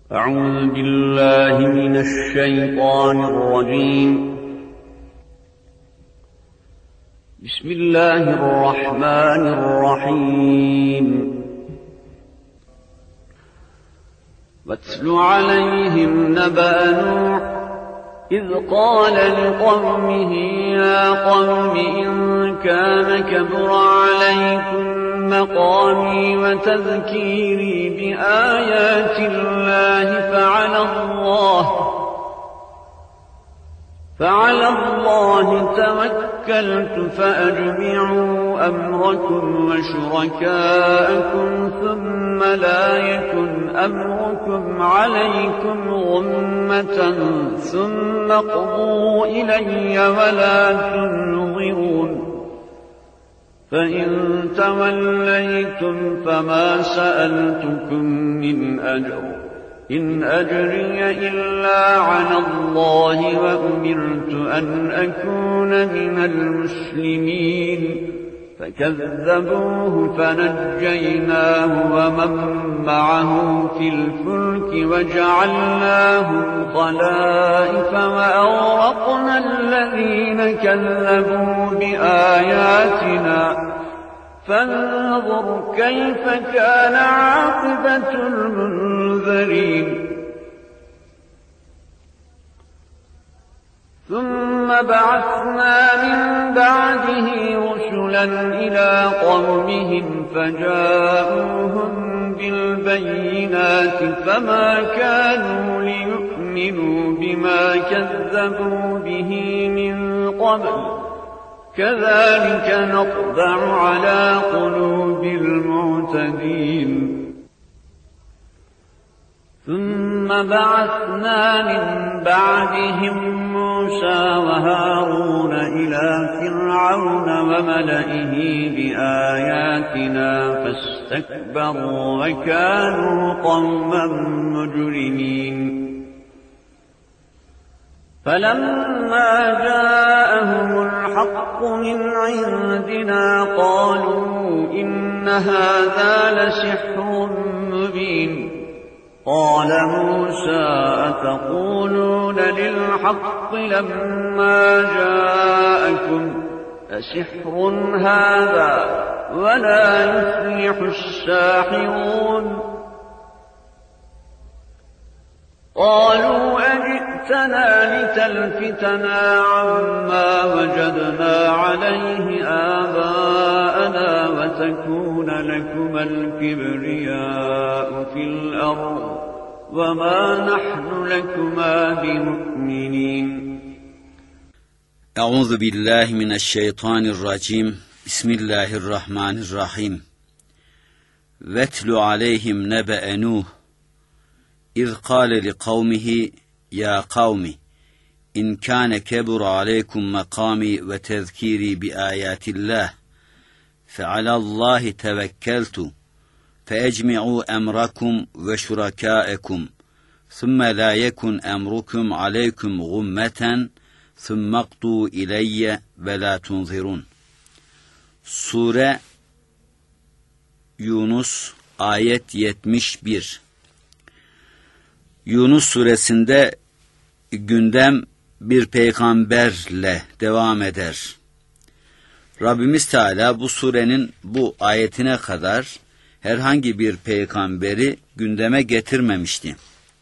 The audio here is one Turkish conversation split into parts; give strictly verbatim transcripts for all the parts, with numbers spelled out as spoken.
أعوذ بالله من الشيطان الرجيم. بسم الله الرحمن الرحيم. واتل عليهم نبأ نوح إذ قال لقومه يا قوم إن كان كبر عليكم مقامي وتذكيري بآيات الله فعلى الله فعلى الله توكلت فأجمعوا أمركم وشركاءكم ثم لا يكن أمركم عليكم غمة ثم اقضوا إلي ولا تنظرون. فإن توليتم فما سألتكم من أجر إن أجري إلا على الله وأمرت أن أكون من المسلمين. فكذبوه فنجيناه ومن معه في الفلك وجعلناهم خلائف وأغرقنا الذين كذبوا بآياتنا فانظر كيف كان عاقبة المنذرين. ثم بعثنا من بعده رسلا إلى قومهم فجاءوهم بالبينات فما كانوا ليؤمنوا بما كذبوا به من قبل كذلك نطبع على قلوب المعتدين. ثم بعثنا من بعدهم موسى وهارون إلى فرعون وملئه بآياتنا فاستكبروا وكانوا قوما مجرمين. فلما جاءهم الحق من عندنا قالوا إن هذا لسحر مبين. قال موسى أتقولون للحق لما جاءكم أسحر هذا ولا يفلح الساحرون. قالوا أجئتنا لتلفتنا عما وجدنا عليه آباءنا وتكون لكما الكبرياء في الأرض وما نحن لكما بمؤمنين. أعوذ بالله من الشيطان الرجيم. بسم الله الرحمن الرحيم. واتل عليهم نبأ نوح إذ قال لقومه يا قوم إن كان كبر عليكم مقامي وتذكيري بآيات الله فعلى الله توكلت فأجمعوا أمركم وشركاءكم ثم لا يكن أمركم عليكم غمة ثم اقضوا إلي ولا تنظرون. Sure Yunus ayet yetmiş bir. Yunus suresinde gündem bir peygamberle devam eder. Rabbimiz Teala bu surenin bu ayetine kadar herhangi bir peygamberi gündeme getirmemişti.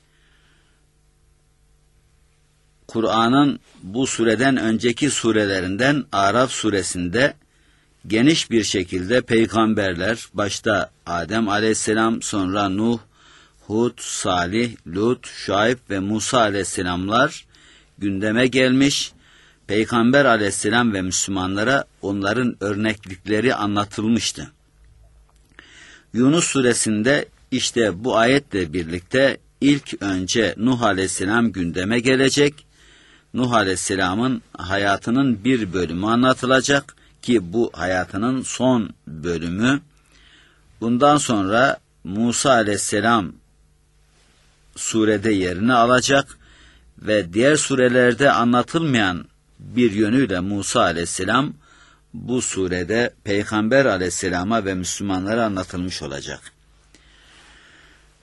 Kur'an'ın bu sureden önceki surelerinden Araf suresinde geniş bir şekilde peygamberler, başta Adem aleyhisselam, sonra Nuh, Hud, Salih, Lut, Şuayb ve Musa aleyhisselamlar gündeme gelmiş, Peygamber aleyhisselam ve Müslümanlara onların örneklikleri anlatılmıştı. Yunus suresinde işte bu ayetle birlikte ilk önce Nuh aleyhisselam gündeme gelecek. Nuh aleyhisselamın hayatının bir bölümü anlatılacak ki bu hayatının son bölümü. Bundan sonra Musa aleyhisselam surede yerini alacak ve diğer surelerde anlatılmayan bir yönüyle Musa aleyhisselam bu surede Peygamber aleyhisselama ve Müslümanlara anlatılmış olacak.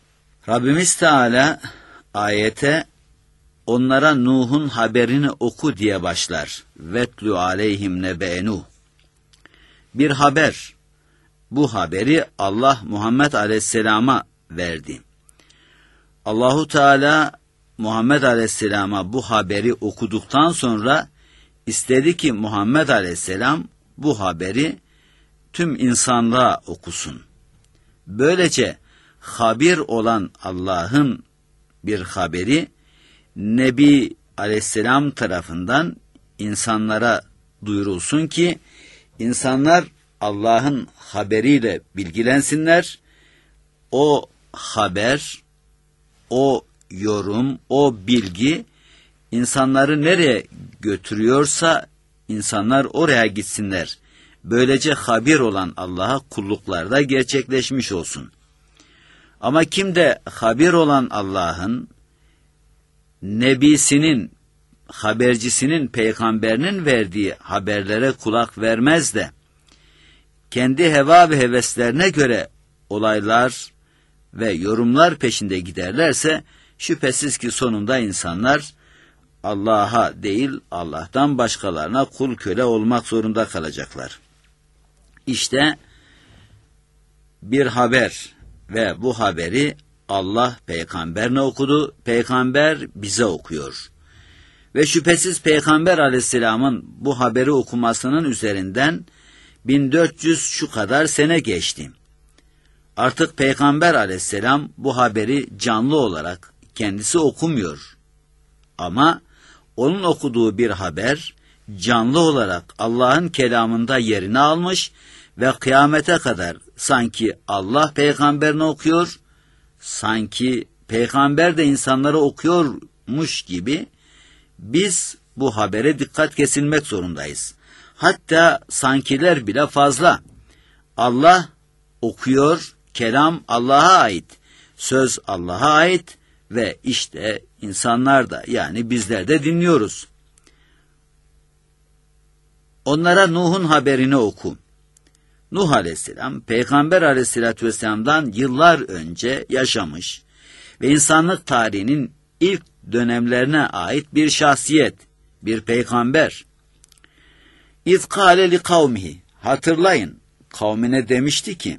Rabbimiz Teala ayete onlara Nuh'un haberini oku diye başlar. Vetlu aleyhim nebe Nuh. Bir haber. Bu haberi Allah Muhammed Aleyhisselam'a verdi. Allahu Teala Muhammed Aleyhisselam'a bu haberi okuduktan sonra istedi ki Muhammed Aleyhisselam bu haberi tüm insanlığa okusun. Böylece habir olan Allah'ın bir haberi Nebi Aleyhisselam tarafından insanlara duyurulsun ki insanlar Allah'ın haberiyle bilgilensinler. O haber, o yorum, o bilgi insanları nereye götürüyorsa insanlar oraya gitsinler. Böylece habir olan Allah'a kulluklar da gerçekleşmiş olsun. Ama kim de habir olan Allah'ın, nebisinin, habercisinin, peygamberinin verdiği haberlere kulak vermez de, kendi heva ve heveslerine göre olaylar ve yorumlar peşinde giderlerse, şüphesiz ki sonunda insanlar Allah'a değil, Allah'tan başkalarına kul köle olmak zorunda kalacaklar. İşte bir haber ve bu haberi Allah peygamberine okudu, peygamber bize okuyor. Ve şüphesiz Peygamber Aleyhisselam'ın bu haberi okumasının üzerinden bin dört yüz şu kadar sene geçti. Artık Peygamber Aleyhisselam bu haberi canlı olarak kendisi okumuyor. Ama onun okuduğu bir haber canlı olarak Allah'ın kelamında yerini almış ve kıyamete kadar sanki Allah peygamberini okuyor, sanki peygamber de insanlara okuyormuş gibi biz bu habere dikkat kesilmek zorundayız. Hatta sankiler bile fazla. Allah okuyor, kelam Allah'a ait, söz Allah'a ait ve işte insanlar da yani bizler de dinliyoruz. Onlara Nuh'un haberini oku. Nuh Aleyhisselam, Peygamber Aleyhisselatü Vesselam'dan yıllar önce yaşamış ve insanlık tarihinin ilk dönemlerine ait bir şahsiyet, bir peygamber. İz kâle li kavmihi, hatırlayın, kavmine demişti ki,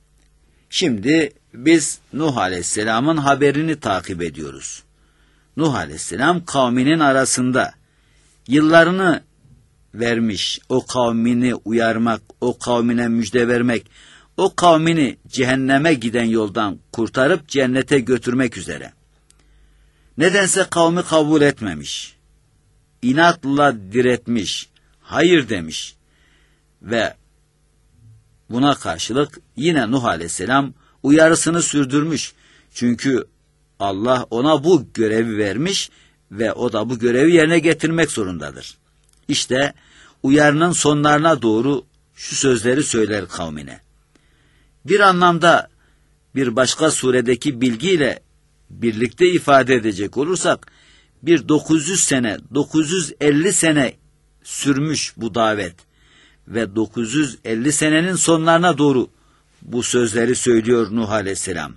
şimdi biz Nuh Aleyhisselam'ın haberini takip ediyoruz. Nuh Aleyhisselam kavminin arasında yıllarını vermiş, o kavmini uyarmak, o kavmine müjde vermek, o kavmini cehenneme giden yoldan kurtarıp cennete götürmek üzere. Nedense kavmi kabul etmemiş, inatla diretmiş, hayır demiş ve buna karşılık yine Nuh Aleyhisselam uyarısını sürdürmüş. Çünkü Allah ona bu görevi vermiş ve o da bu görevi yerine getirmek zorundadır. İşte uyarının sonlarına doğru şu sözleri söyler kavmine. Bir anlamda bir başka suredeki bilgiyle birlikte ifade edecek olursak, bir dokuz yüz sene, dokuz yüz elli sene sürmüş bu davet ve dokuz yüz elli senenin sonlarına doğru bu sözleri söylüyor Nuh Aleyhisselam.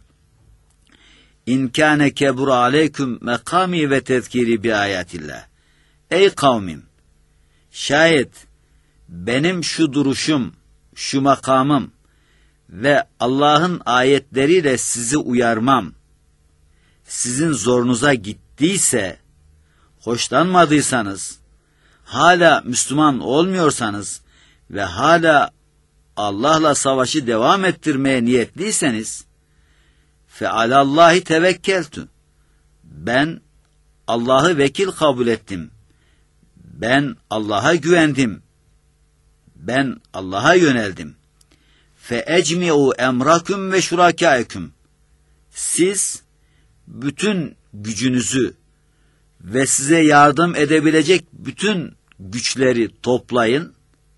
İn kâne kebur aleyküm mekâmi ve tezkiri bi ayatillah. Ey kavmim, şayet benim şu duruşum, şu makamım ve Allah'ın ayetleriyle sizi uyarmam sizin zorunuza gittiyse, hoşlanmadıysanız, hala Müslüman olmuyorsanız ve hala Allah'la savaşı devam ettirmeye niyetliyseniz, fe alallahi tevekkeltü. Ben Allah'ı vekil kabul ettim. Ben Allah'a güvendim. Ben Allah'a yöneldim. Fe ecmi'u emraküm ve şurakâeküm. Siz bütün gücünüzü ve size yardım edebilecek bütün güçleri toplayın.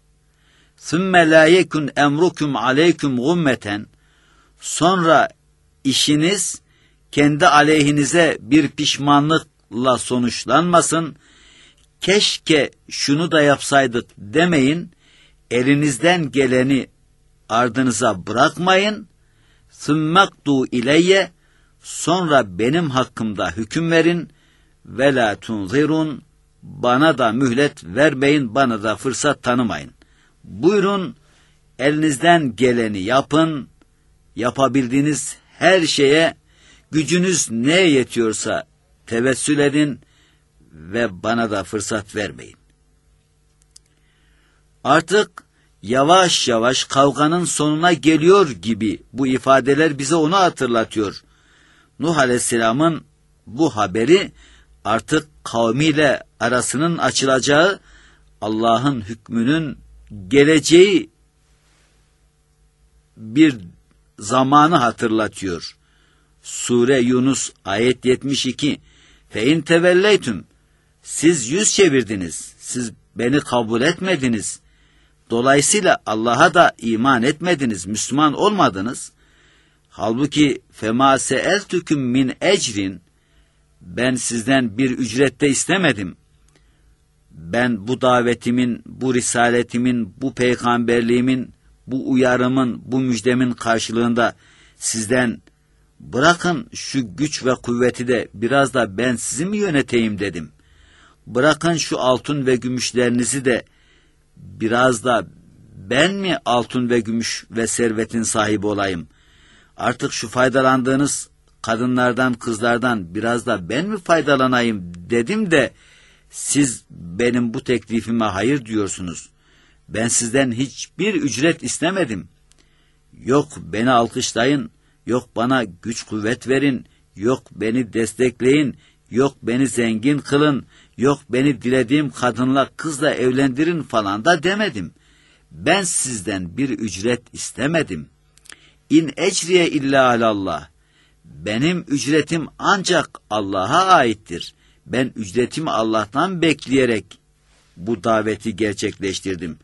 ثُمَّ لَا يَكُنْ اَمْرُكُمْ عَلَيْكُمْ غُمَّةً. Sonra işiniz kendi aleyhinize bir pişmanlıkla sonuçlanmasın. Keşke şunu da yapsaydık demeyin. Elinizden geleni ardınıza bırakmayın. ثُمَّقْدُوا اِلَيَّ. Sonra benim hakkımda hüküm verin ve la tunzirun, bana da mühlet vermeyin, bana da fırsat tanımayın. Buyurun, elinizden geleni yapın, yapabildiğiniz her şeye gücünüz neye yetiyorsa tevessül edin ve bana da fırsat vermeyin. Artık yavaş yavaş kavganın sonuna geliyor gibi bu ifadeler bize onu hatırlatıyor. Nuh Aleyhisselam'ın bu haberi artık kavmiyle arasının açılacağı, Allah'ın hükmünün geleceği bir zamanı hatırlatıyor. Sure Yunus ayet yetmiş iki. Fe in tevelleytüm, siz yüz çevirdiniz, siz beni kabul etmediniz. Dolayısıyla Allah'a da iman etmediniz, Müslüman olmadınız. Halbuki fema seeltüküm min ecrin, ben sizden bir ücrette istemedim. Ben bu davetimin, bu risaletimin, bu peygamberliğimin, bu uyarımın, bu müjdemin karşılığında sizden bırakın şu güç ve kuvveti de biraz da ben sizi mi yöneteyim dedim. Bırakın şu altın ve gümüşlerinizi de biraz da ben mi altın ve gümüş ve servetin sahibi olayım? Artık şu faydalandığınız kadınlardan, kızlardan biraz da ben mi faydalanayım dedim de siz benim bu teklifime hayır diyorsunuz. Ben sizden hiçbir ücret istemedim. Yok beni alkışlayın, yok bana güç kuvvet verin, yok beni destekleyin, yok beni zengin kılın, yok beni dilediğim kadınla kızla evlendirin falan da demedim. Ben sizden bir ücret istemedim. İn ecriye illa alallah. Benim ücretim ancak Allah'a aittir. Ben ücretimi Allah'tan bekleyerek bu daveti gerçekleştirdim.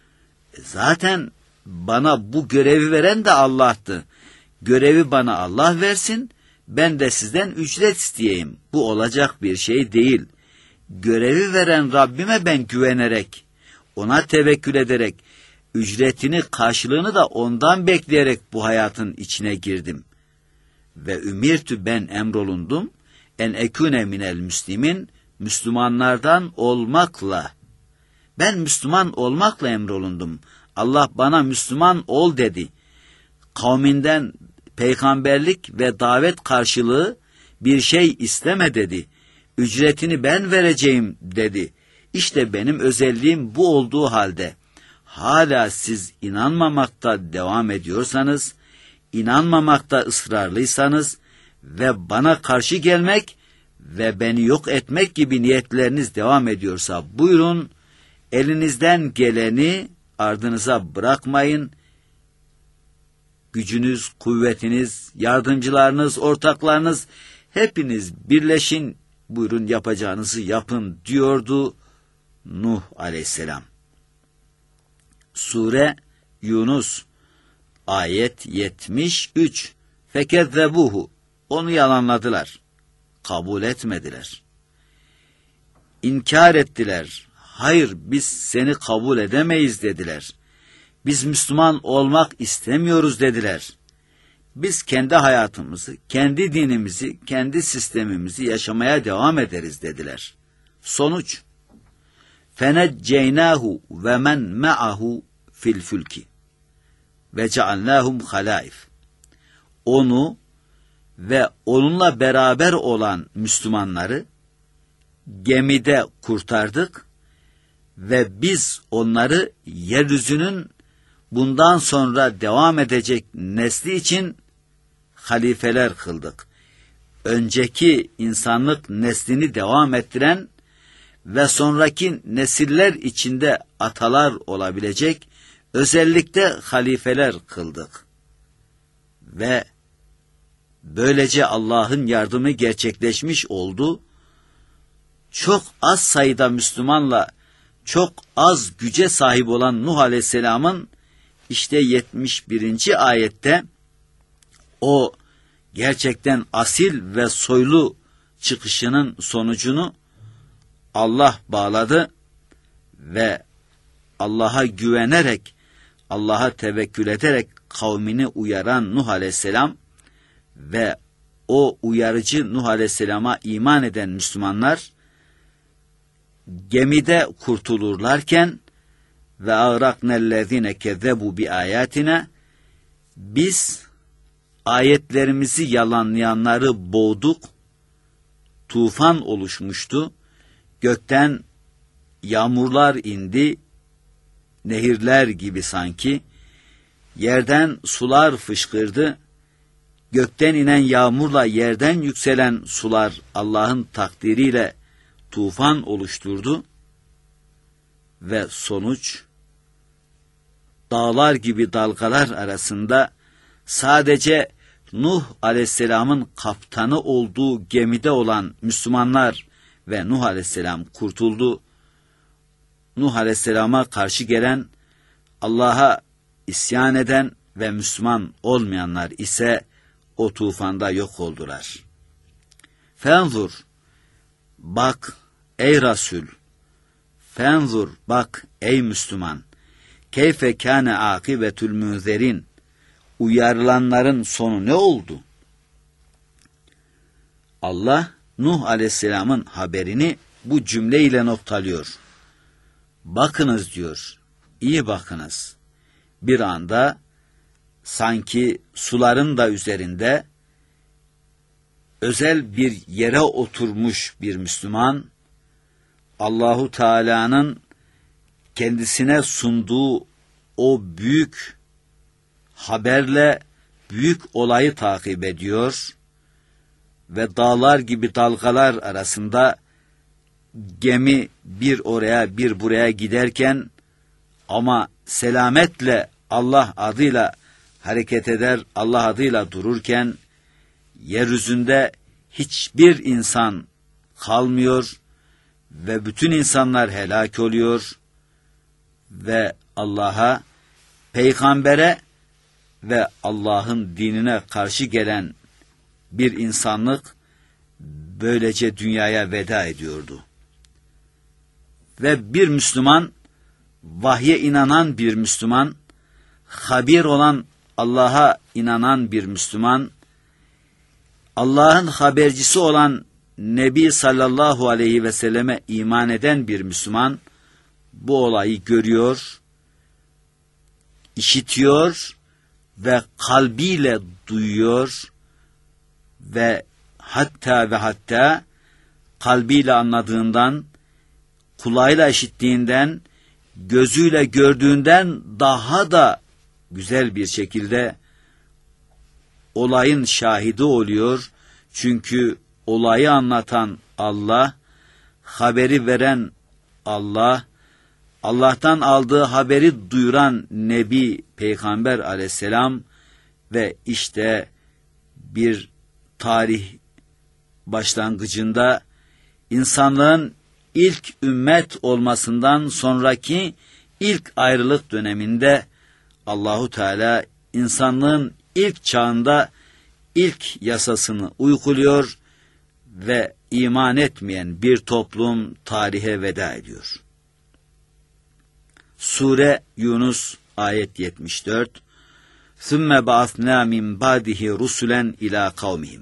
Zaten bana bu görevi veren de Allah'tı. Görevi bana Allah versin, ben de sizden ücret isteyeyim. Bu olacak bir şey değil. Görevi veren Rabbime ben güvenerek, ona tevekkül ederek, ücretini, karşılığını da ondan bekleyerek bu hayatın içine girdim. Ve ümirtü, ben emrolundum, en ekune minel müslimin, Müslümanlardan olmakla. Ben Müslüman olmakla emrolundum. Allah bana Müslüman ol dedi. Kavminden peygamberlik ve davet karşılığı bir şey isteme dedi. Ücretini ben vereceğim dedi. İşte benim özelliğim bu olduğu halde hala siz inanmamakta devam ediyorsanız, inanmamakta ısrarlıysanız ve bana karşı gelmek ve beni yok etmek gibi niyetleriniz devam ediyorsa buyurun, elinizden geleni ardınıza bırakmayın. Gücünüz, kuvvetiniz, yardımcılarınız, ortaklarınız hepiniz birleşin, buyurun yapacağınızı yapın diyordu Nuh Aleyhisselam. Sure Yunus ayet yetmiş üç. Fekezzebuhu, onu yalanladılar, kabul etmediler. İnkar ettiler. Hayır, biz seni kabul edemeyiz dediler. Biz Müslüman olmak istemiyoruz dediler. Biz kendi hayatımızı, kendi dinimizi, kendi sistemimizi yaşamaya devam ederiz dediler. Sonuç, فَنَجَّيْنَاهُ وَمَنْ مَعَهُ fil fülki ve cealnâhum halâif. Onu ve onunla beraber olan Müslümanları gemide kurtardık ve biz onları yeryüzünün bundan sonra devam edecek nesli için halifeler kıldık. Önceki insanlık neslini devam ettiren ve sonraki nesiller içinde atalar olabilecek özellikle halifeler kıldık. Ve böylece Allah'ın yardımı gerçekleşmiş oldu. Çok az sayıda Müslümanla çok az güce sahip olan Nuh Aleyhisselam'ın işte yetmiş birinci ayette o gerçekten asil ve soylu çıkışının sonucunu Allah bağladı ve Allah'a güvenerek, Allah'a tevekkül ederek kavmini uyaran Nuh Aleyhisselam ve o uyarıcı Nuh Aleyhisselam'a iman eden Müslümanlar gemide kurtulurlarken ve ağraknellezine kezzebu bi ayatina, biz ayetlerimizi yalanlayanları boğduk, tufan oluşmuştu, gökten yağmurlar indi, nehirler gibi sanki, yerden sular fışkırdı, gökten inen yağmurla yerden yükselen sular Allah'ın takdiriyle tufan oluşturdu ve sonuç dağlar gibi dalgalar arasında sadece Nuh Aleyhisselam'ın kaptanı olduğu gemide olan Müslümanlar ve Nuh Aleyhisselam kurtuldu. Nuh Aleyhisselam'a karşı gelen, Allah'a isyan eden ve Müslüman olmayanlar ise o tufanda yok oldular. Fenzur, bak ey Resul, fenzur, bak ey Müslüman, keyfe kâne âkibetül münzerin, uyarılanların sonu ne oldu? Allah, Nuh Aleyhisselam'ın haberini bu cümleyle noktalıyor. Bakınız diyor, iyi bakınız. Bir anda sanki suların da üzerinde özel bir yere oturmuş bir Müslüman, Allahu Teala'nın kendisine sunduğu o büyük haberle büyük olayı takip ediyor ve dağlar gibi dalgalar arasında gemi bir oraya bir buraya giderken ama selametle Allah adıyla hareket eder, Allah adıyla dururken yeryüzünde hiçbir insan kalmıyor ve bütün insanlar helak oluyor ve Allah'a, peygambere ve Allah'ın dinine karşı gelen bir insanlık böylece dünyaya veda ediyordu. Ve bir Müslüman, vahye inanan bir Müslüman, habir olan Allah'a inanan bir Müslüman, Allah'ın habercisi olan Nebi sallallahu aleyhi ve selleme iman eden bir Müslüman, bu olayı görüyor, işitiyor ve kalbiyle duyuyor ve hatta ve hatta kalbiyle anladığından, kulağıyla işittiğinden, gözüyle gördüğünden daha da güzel bir şekilde olayın şahidi oluyor. Çünkü olayı anlatan Allah, haberi veren Allah, Allah'tan aldığı haberi duyuran Nebi Peygamber Aleyhisselam ve işte bir tarih başlangıcında insanlığın ilk ümmet olmasından sonraki ilk ayrılık döneminde Allahu Teala insanlığın ilk çağında ilk yasasını uyguluyor ve iman etmeyen bir toplum tarihe veda ediyor. Sure Yunus ayet yetmiş dört. ثُمَّ بَعَثْنَا مِنْ بَعْدِهِ رُسُلًا اِلَى قَوْمِهِمْ.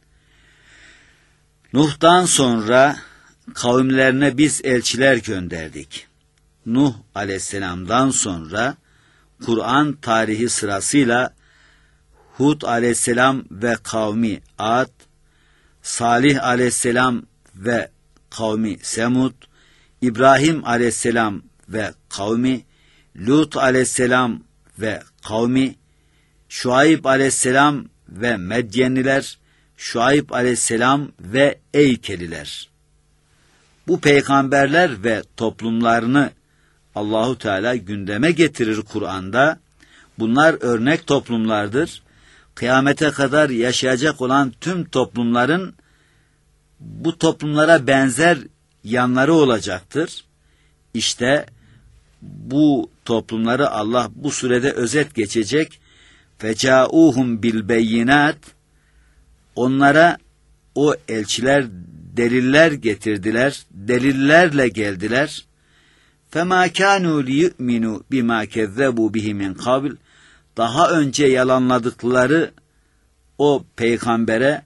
Nuh'tan sonra kavimlerine biz elçiler gönderdik. Nuh Aleyhisselam'dan sonra Kur'an tarihi sırasıyla Hud Aleyhisselam ve kavmi Ad, Salih Aleyhisselam ve kavmi Semud, İbrahim Aleyhisselam ve kavmi, Lut Aleyhisselam ve kavmi, Şuayb Aleyhisselam ve Medyenliler, Şuayb Aleyhisselam ve Eykeliler. Bu peygamberler ve toplumlarını Allahu Teala gündeme getirir Kur'an'da. Bunlar örnek toplumlardır. Kıyamete kadar yaşayacak olan tüm toplumların bu toplumlara benzer yanları olacaktır. İşte bu toplumları Allah bu surede özet geçecek. Fecauhum bil beyinat, onlara o elçiler deliller getirdiler, delillerle geldiler. Fema kanu liyu'minu bima kezzebu bihi min kabl, daha önce yalanladıkları o peygambere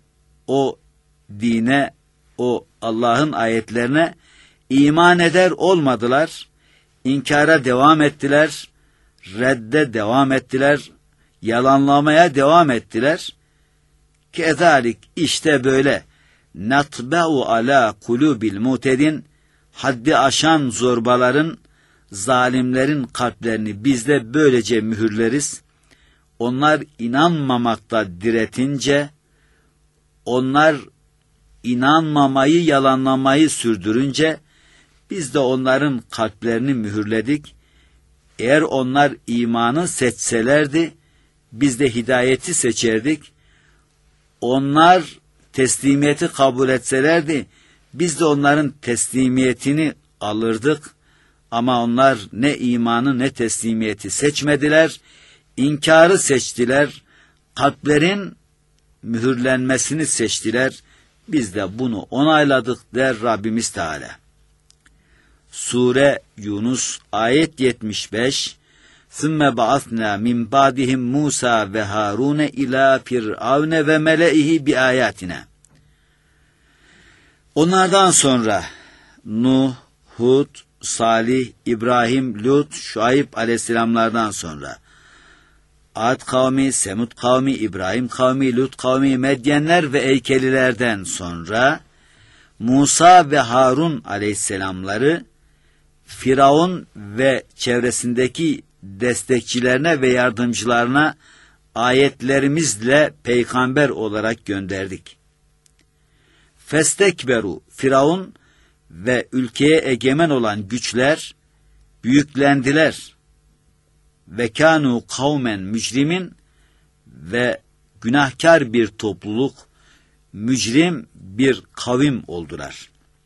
o dine, o Allah'ın ayetlerine iman eder olmadılar, inkara devam ettiler, redde devam ettiler, yalanlamaya devam ettiler. Kezalik, işte böyle natbe'u ala kulubil mutedin, haddi aşan zorbaların, zalimlerin kalplerini biz de böylece mühürleriz. Onlar inanmamakta diretince, onlar inanmamayı, yalanlamayı sürdürünce biz de onların kalplerini mühürledik. Eğer onlar imanı seçselerdi, biz de hidayeti seçerdik. Onlar teslimiyeti kabul etselerdi, biz de onların teslimiyetini alırdık. Ama onlar ne imanı ne teslimiyeti seçmediler, inkarı seçtiler, kalplerin mühürlenmesini seçtiler. Biz de bunu onayladık der Rabbimiz Teala. Sure Yunus ayet yetmiş beş. ثُمَّ بَعَثْنَا مِنْ بَعْدِهِمْ مُوسَى وَهَارُونَ إِلَى فِرْعَوْنَ وَمَلَئِهِ بِآيَاتِنَا. Onlardan sonra Nuh, Hud, Salih, İbrahim, Lut, Şuayb aleyhisselamlardan sonra Ad kavmi, Semud kavmi, İbrahim kavmi, Lut kavmi, Medyenler ve Eykelilerden sonra Musa ve Harun aleyhisselamları Firavun ve çevresindeki destekçilerine ve yardımcılarına ayetlerimizle peygamber olarak gönderdik. Festekberu, Firavun ve ülkeye egemen olan güçler büyüklendiler. Ve kânû kavmen mücrimin, ve günahkar bir topluluk, mücrim bir kavim oldular.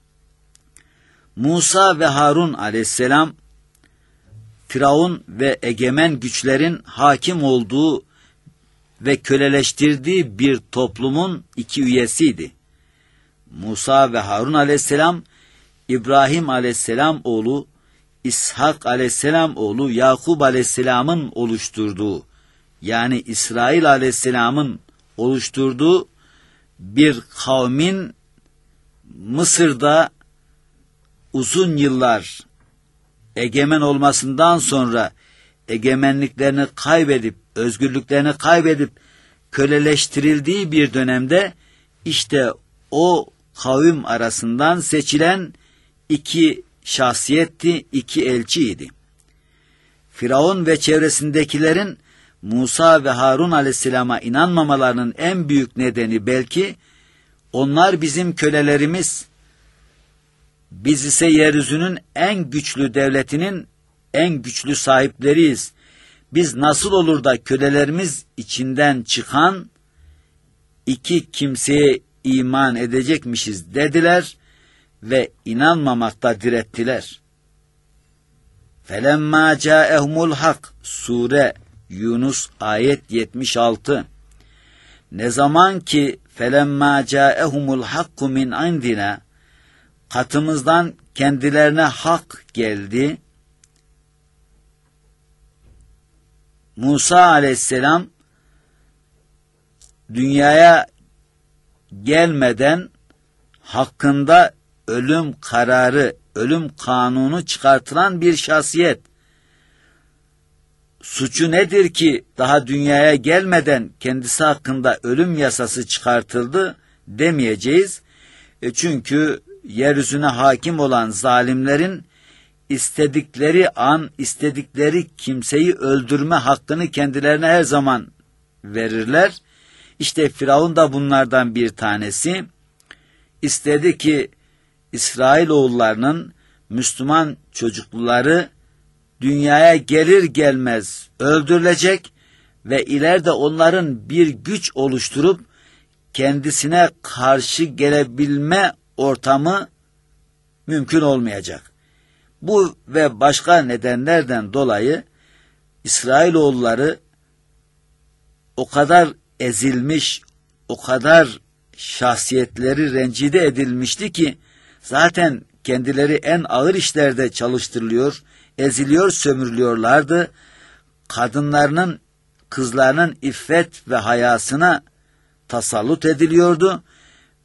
Musa ve Harun aleyhisselam, Firavun ve egemen güçlerin hakim olduğu ve köleleştirdiği bir toplumun iki üyesiydi. Musa ve Harun aleyhisselam, İbrahim aleyhisselam oğlu, İshak aleyhisselam oğlu Yakub aleyhisselamın oluşturduğu, yani İsrail aleyhisselamın oluşturduğu bir kavmin Mısır'da uzun yıllar egemen olmasından sonra egemenliklerini kaybedip, özgürlüklerini kaybedip köleleştirildiği bir dönemde işte o kavim arasından seçilen iki şahsiyetti, iki elçiydi. Firavun ve çevresindekilerin Musa ve Harun aleyhisselama inanmamalarının en büyük nedeni belki onlar bizim kölelerimiz, biz ise yeryüzünün en güçlü devletinin en güçlü sahipleriyiz. Biz nasıl olur da kölelerimiz içinden çıkan iki kimseye iman edecekmişiz dediler ve inanmamakta direttiler. فَلَمَّا جَاءَهُمُ الْحَقِّ Sure Yunus ayet yetmiş altı. Ne zaman ki فَلَمَّا جَاءَهُمُ الْحَقُّ مِنْ عِنْدِنَا katımızdan kendilerine hak geldi. Musa aleyhisselam dünyaya gelmeden hakkında ölüm kararı, ölüm kanunu çıkartılan bir şahsiyet. Suçu nedir ki daha dünyaya gelmeden kendisi hakkında ölüm yasası çıkartıldı demeyeceğiz. E çünkü yeryüzüne hakim olan zalimlerin istedikleri an, istedikleri kimseyi öldürme hakkını kendilerine her zaman verirler. İşte Firavun da bunlardan bir tanesi. İstedi ki İsrailoğullarının Müslüman çocukları dünyaya gelir gelmez öldürülecek ve ileride onların bir güç oluşturup kendisine karşı gelebilme ortamı mümkün olmayacak. Bu ve başka nedenlerden dolayı İsrailoğulları o kadar ezilmiş, o kadar şahsiyetleri rencide edilmişti ki zaten kendileri en ağır işlerde çalıştırılıyor, eziliyor, sömürülüyorlardı. Kadınlarının, kızlarının iffet ve hayasına tasallut ediliyordu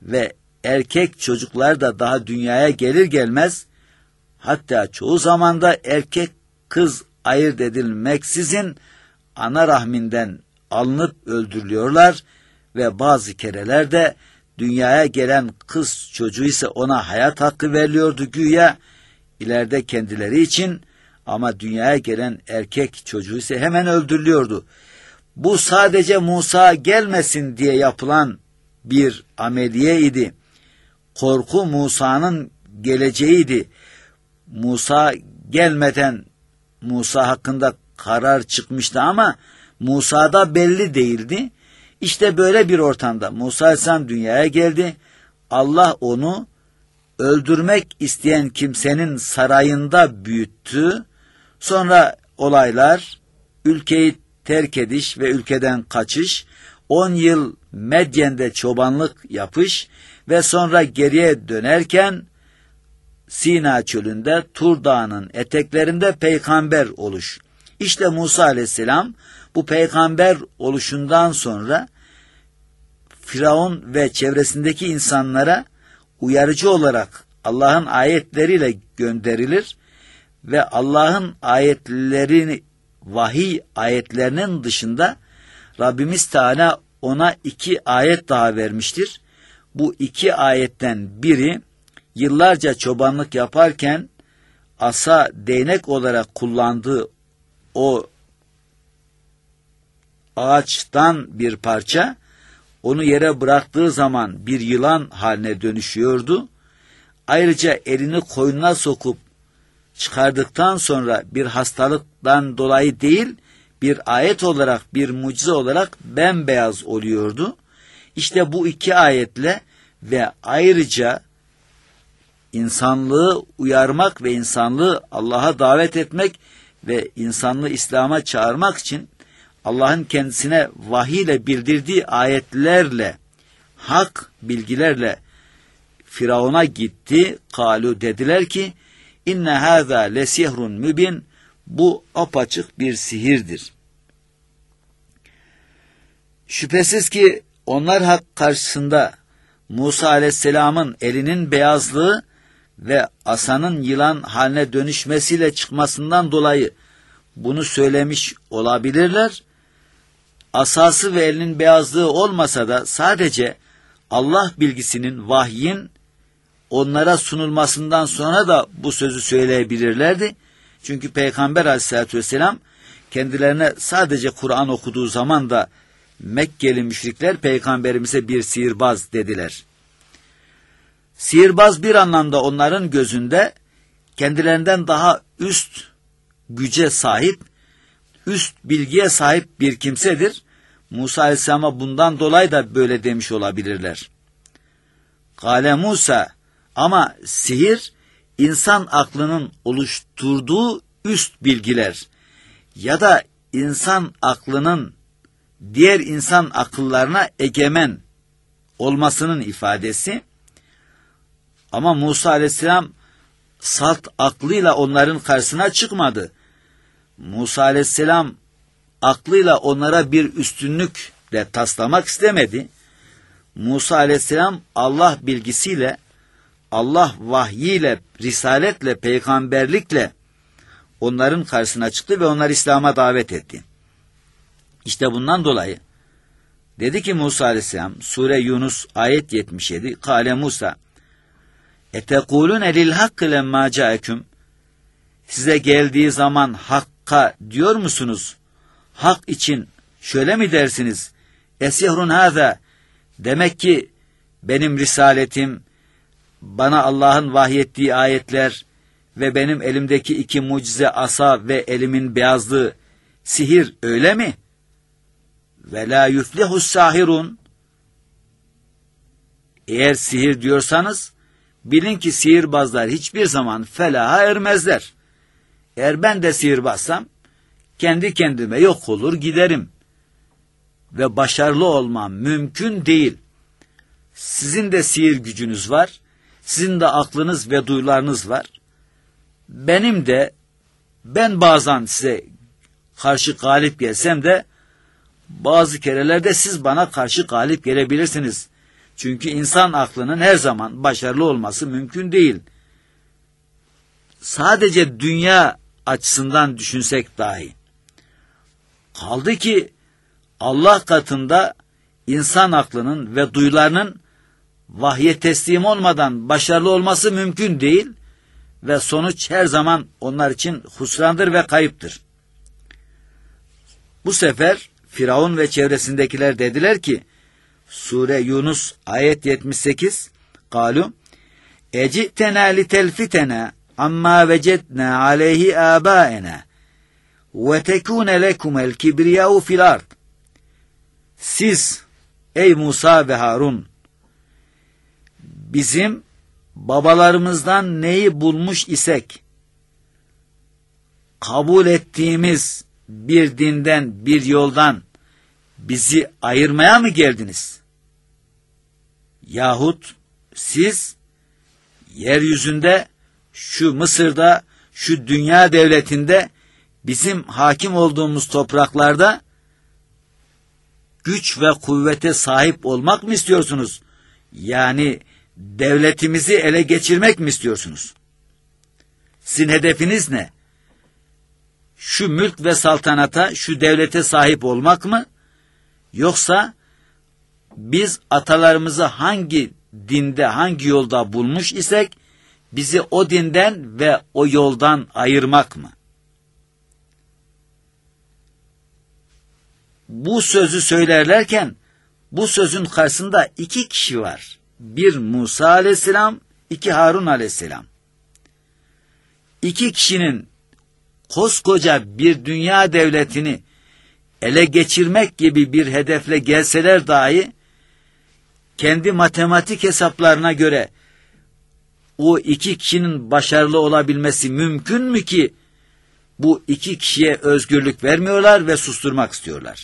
ve erkek çocuklar da daha dünyaya gelir gelmez, hatta çoğu zamanda erkek kız ayırt edilmeksizin ana rahminden alınıp öldürülüyorlar ve bazı kerelerde dünyaya gelen kız çocuğu ise ona hayat hakkı veriliyordu güya ileride kendileri için, ama dünyaya gelen erkek çocuğu ise hemen öldürülüyordu. Bu sadece Musa gelmesin diye yapılan bir ameliye idi. Korku Musa'nın geleceğiydi. Musa gelmeden Musa hakkında karar çıkmıştı ama Musa'da belli değildi. İşte böyle bir ortamda Musa Aleyhisselam dünyaya geldi. Allah onu öldürmek isteyen kimsenin sarayında büyüttü. Sonra olaylar, ülkeyi terk ediş ve ülkeden kaçış, on yıl Medyen'de çobanlık yapış ve sonra geriye dönerken Sina çölünde Tur Dağı'nın eteklerinde peygamber oluş. İşte Musa Aleyhisselam bu peygamber oluşundan sonra Firavun ve çevresindeki insanlara uyarıcı olarak Allah'ın ayetleriyle gönderilir ve Allah'ın ayetlerini, vahiy ayetlerinin dışında Rabbimiz Teala ona iki ayet daha vermiştir. Bu iki ayetten biri yıllarca çobanlık yaparken asa değnek olarak kullandığı o ağaçtan bir parça, onu yere bıraktığı zaman bir yılan haline dönüşüyordu. Ayrıca elini koynuna sokup çıkardıktan sonra bir hastalıktan dolayı değil, bir ayet olarak, bir mucize olarak bembeyaz oluyordu. İşte bu iki ayetle ve ayrıca insanlığı uyarmak ve insanlığı Allah'a davet etmek ve insanlığı İslam'a çağırmak için Allah'ın kendisine vahiy ile bildirdiği ayetlerle, hak bilgilerle Firavun'a gitti. Kalu dediler ki inne hâzâ lesihrun mübin, bu apaçık bir sihirdir. Şüphesiz ki onlar hak karşısında Musa Aleyhisselam'ın elinin beyazlığı ve asanın yılan haline dönüşmesiyle çıkmasından dolayı bunu söylemiş olabilirler. Asası ve elinin beyazlığı olmasa da sadece Allah bilgisinin, vahyin onlara sunulmasından sonra da bu sözü söyleyebilirlerdi. Çünkü Peygamber Aleyhisselatü Vesselam kendilerine sadece Kur'an okuduğu zaman da Mekkeli müşrikler Peygamberimize bir sihirbaz dediler. Sihirbaz bir anlamda onların gözünde kendilerinden daha üst güce sahip, üst bilgiye sahip bir kimsedir. Musa Aleyhisselam'a bundan dolayı da böyle demiş olabilirler. Kale Musa, ama sihir insan aklının oluşturduğu üst bilgiler ya da insan aklının diğer insan akıllarına egemen olmasının ifadesi. Ama Musa Aleyhisselam salt aklıyla onların karşısına çıkmadı. Musa Aleyhisselam aklıyla onlara bir üstünlük de taslamak istemedi. Musa Aleyhisselam Allah bilgisiyle, Allah vahyiyle, risaletle, peygamberlikle onların karşısına çıktı ve onları İslam'a davet etti. İşte bundan dolayı dedi ki Musa Aleyhisselam, Sure Yunus ayet yetmiş yedi, Kale Musa, etekulune lil hakkı lemma caeküm, size geldiği zaman hakka diyor musunuz? Hak için şöyle mi dersiniz? Esihrun hâzâ, demek ki benim risaletim, bana Allah'ın vahyettiği ayetler ve benim elimdeki iki mucize asa ve elimin beyazlığı sihir öyle mi? Ve la yuflihus sahirun, eğer sihir diyorsanız bilin ki sihirbazlar hiçbir zaman felaha ermezler. Eğer ben de sihirbazsam kendi kendime yok olur giderim ve başarılı olmam mümkün değil. Sizin de sihir gücünüz var, sizin de aklınız ve duyularınız var. Benim de, ben bazen size karşı galip gelsem de bazı kerelerde siz bana karşı galip gelebilirsiniz. Çünkü insan aklının her zaman başarılı olması mümkün değil. Sadece dünya açısından düşünsek dahi. Kaldı ki Allah katında insan aklının ve duyularının vahye teslim olmadan başarılı olması mümkün değil ve sonuç her zaman onlar için husrandır ve kayıptır. Bu sefer Firavun ve çevresindekiler dediler ki, Sure Yunus ayet yetmiş sekiz, قَالُوا اَجِئْتَنَا لِتَلْفِتَنَا عَمَّا وَجَدْنَا عَلَيْهِ آبَاءَنَا وَتَكُونَ لَكُمَ الْكِبْرِيَاءُ فِي الْأَرْضِ. Siz ey Musa ve Harun, bizim babalarımızdan neyi bulmuş isek, kabul ettiğimiz bir dinden, bir yoldan bizi ayırmaya mı geldiniz? Yahut siz yeryüzünde, şu Mısır'da, şu dünya devletinde, bizim hakim olduğumuz topraklarda güç ve kuvvete sahip olmak mı istiyorsunuz? Yani devletimizi ele geçirmek mi istiyorsunuz? Sizin hedefiniz ne? Şu mülk ve saltanata, şu devlete sahip olmak mı? Yoksa biz atalarımızı hangi dinde, hangi yolda bulmuş isek, bizi o dinden ve o yoldan ayırmak mı? Bu sözü söylerlerken, bu sözün karşısında iki kişi var. Bir Musa aleyhisselam, iki Harun aleyhisselam. İki kişinin koskoca bir dünya devletini ele geçirmek gibi bir hedefle gelseler dahi, kendi matematik hesaplarına göre o iki kişinin başarılı olabilmesi mümkün mü ki bu iki kişiye özgürlük vermiyorlar ve susturmak istiyorlar?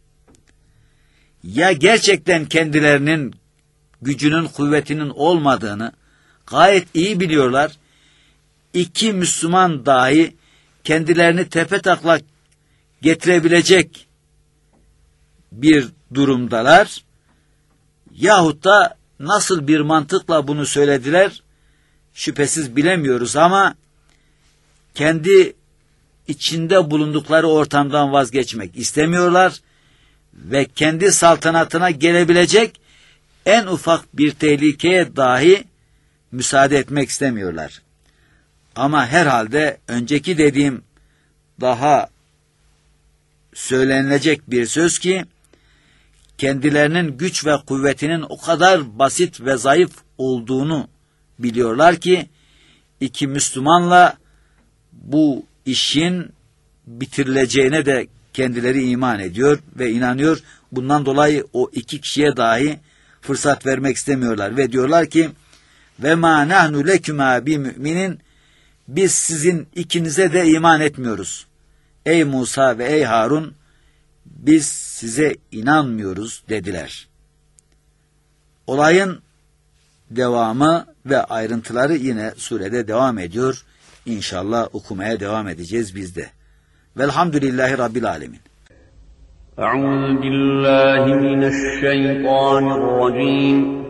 Ya gerçekten kendilerinin gücünün, kuvvetinin olmadığını gayet iyi biliyorlar, iki Müslüman dahi kendilerini tepetaklak getirebilecek bir durumdalar, yahut da nasıl bir mantıkla bunu söylediler şüphesiz bilemiyoruz ama kendi içinde bulundukları ortamdan vazgeçmek istemiyorlar ve kendi saltanatına gelebilecek en ufak bir tehlikeye dahi müsaade etmek istemiyorlar. Ama herhalde önceki dediğim daha söylenilecek bir söz ki, kendilerinin güç ve kuvvetinin o kadar basit ve zayıf olduğunu biliyorlar ki, iki Müslümanla bu işin bitirileceğine de kendileri iman ediyor ve inanıyor. Bundan dolayı o iki kişiye dahi fırsat vermek istemiyorlar ve diyorlar ki, ve ma nahnu lekuma bi müminin, biz sizin ikinize de iman etmiyoruz. Ey Musa ve ey Harun, biz size inanmıyoruz dediler. Olayın devamı ve ayrıntıları yine surede devam ediyor. İnşallah okumaya devam edeceğiz biz de. Velhamdülillahi Rabbil Alemin. Euzu billahi mineşşeytanirracim.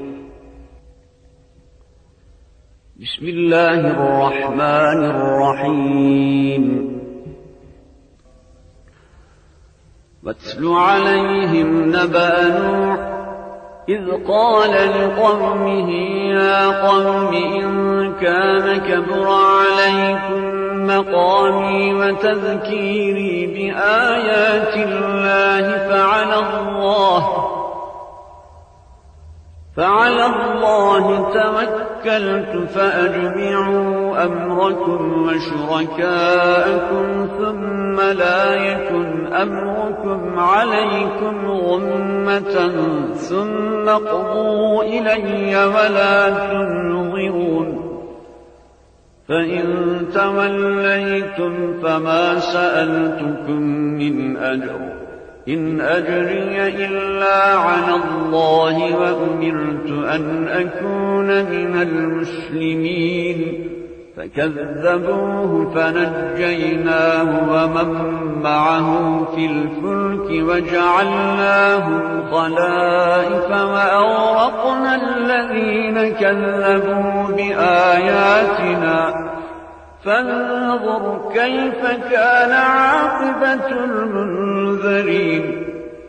Bismillahirrahmanirrahim. وَاتْلُ عَلَيْهِمْ نَبَأَ نُوحٍ إِذْ قَالَ لِقَوْمِهِ يَا قَوْمِ إِنْ كَانَ كَبُرَ عَلَيْكُمْ مَقَامِي وَتَذْكِيرِي بِآيَاتِ اللَّهِ فَعَلَى اللَّهِ فَعَلَى اللَّهِ تَوَكَّلْتُ فَأَجْمِعُوا أَمْرَكُمْ وَشُرَكَاءَكُمْ ثُمَّ لَا يَكُنْ أَمْرُكُمْ عَلَيْكُمْ غُمَّةً ثُمَّ اقْضُوا إِلَيَّ وَلَا تُنظِرُونِ فَإِن تَوَلَّيْتُمْ فَمَا سَأَلْتُكُمْ مِنْ أَجْرٍ إِنْ أَجْرِيَ إِلَّا عَلَى اللَّهِ وَأُمِرْتُ أَنْ أَكُونَ مِنَ الْمُسْلِمِينَ فكذبوه فنجيناه ومن معه في الفلك وجعلناهم خلائف وأغرقنا الذين كذبوا بآياتنا فانظر كيف كان عاقبة المنذرين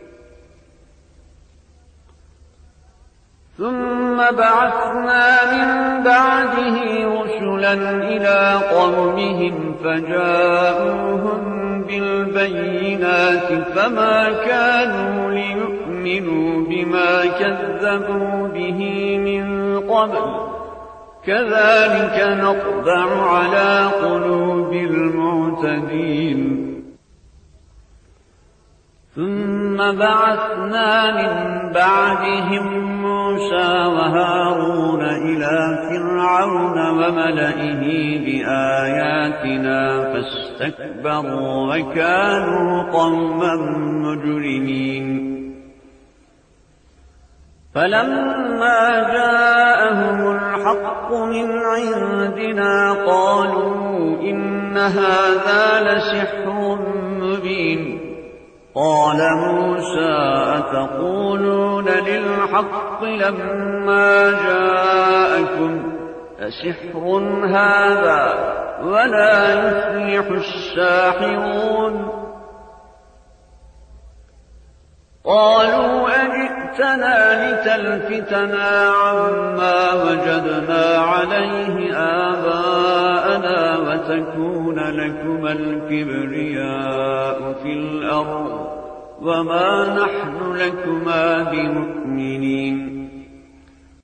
ثم بعثنا من بعده رسلا إلى قومهم فجاءوهم بالبينات فما كانوا ليؤمنوا بما كذبوا به من قبل كذلك نطبع على قلوب المعتدين ثم بعثنا من بعدهم موسى وهارون إلى فرعون وملئه بآياتنا فاستكبروا وكانوا قوما مجرمين فلما جاءهم الحق من عندنا قالوا إن هذا لسحر مبين قال موسى أتقولون للحق لما جاءكم أسحر هذا ولا يفلح الساحرون قالوا أجئتنا لتلفتنا عما وجدنا عليه آباءنا وتكون لكما الكبرياء في الأرض وما نحن لكما بمؤمنين